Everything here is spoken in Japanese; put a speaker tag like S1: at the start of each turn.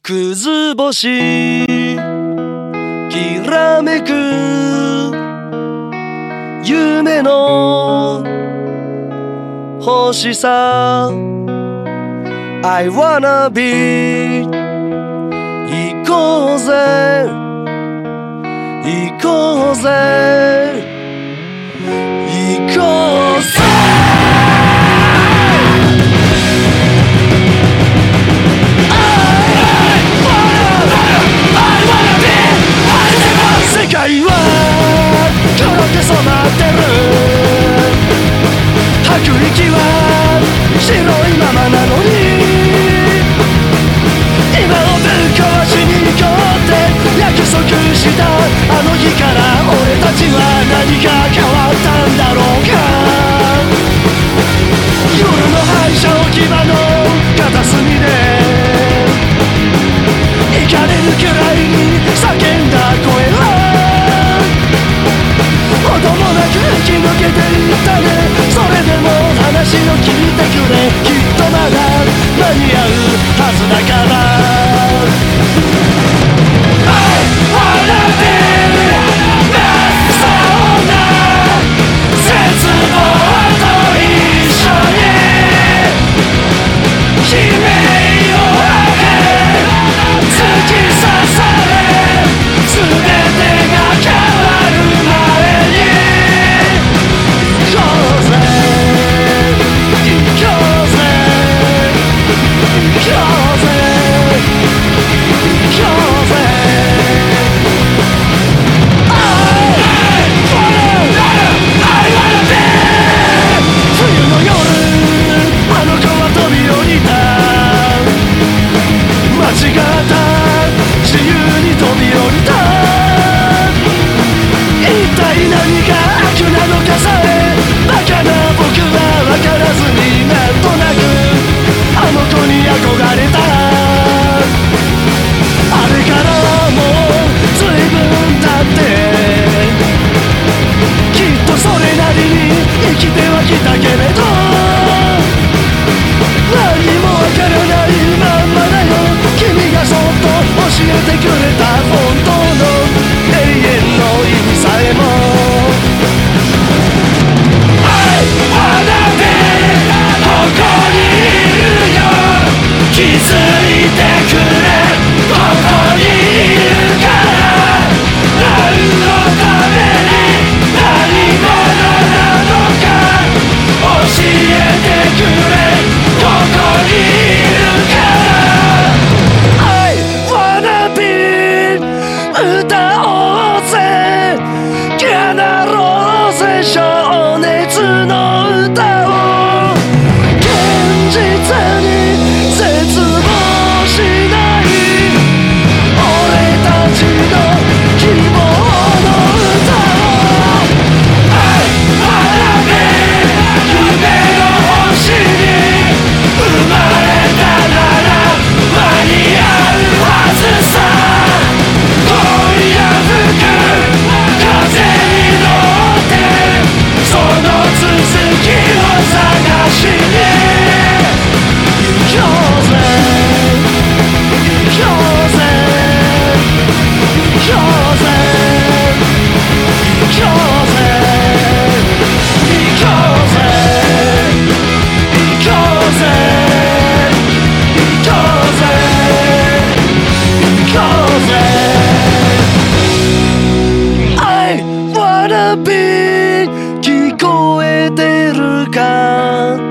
S1: くず星きらめく夢の星さ I wanna be 行こうぜ行こうぜ行こうぜ世界は黒く染まってる吐く息は白いままなのに今をぶっ壊しに行こうって約束したあの日から俺たちは何が変わったんだろうか夜の廃車置き場の片隅でイカれるくらいに叫んだ声は音もなく生き抜けていったねそれでも話を聞いてくれきっとまだ間に合うはずだからI wanna be そんな絶望と一緒に悲鳴を上げ突き刺され全てが変わる前に行こうぜ行こうぜ行こうぜ行こうぜ冬の夜あの子は飛び降りた間違った自由に飛び降りた一体何が悪なのかさえバカな僕は分からずになんとなくあの子に憧れたあれからもう随分経ってきっとそれなりに生きてはきたけれど何もわからないまんまだよ君がそっと教えてくれた本当の永遠の意味さえも I wanna be ここにいるよ気づいてくれここにいるから何のために何者なのか教えてくれここにいるからI wanna be 歌おうぜ叶ろうぜ情熱の歌を現実に絶望しない俺たちの希望の歌を I wanna be 夢の星に生まれたなら間に合うはずさ今夜吹く風に乗ってその続きを探しに行こうぜ行こうぜ行こうぜ行こうぜ行こうぜ行こうぜ行こうぜ行こうぜ I wanna be 聞こえてるか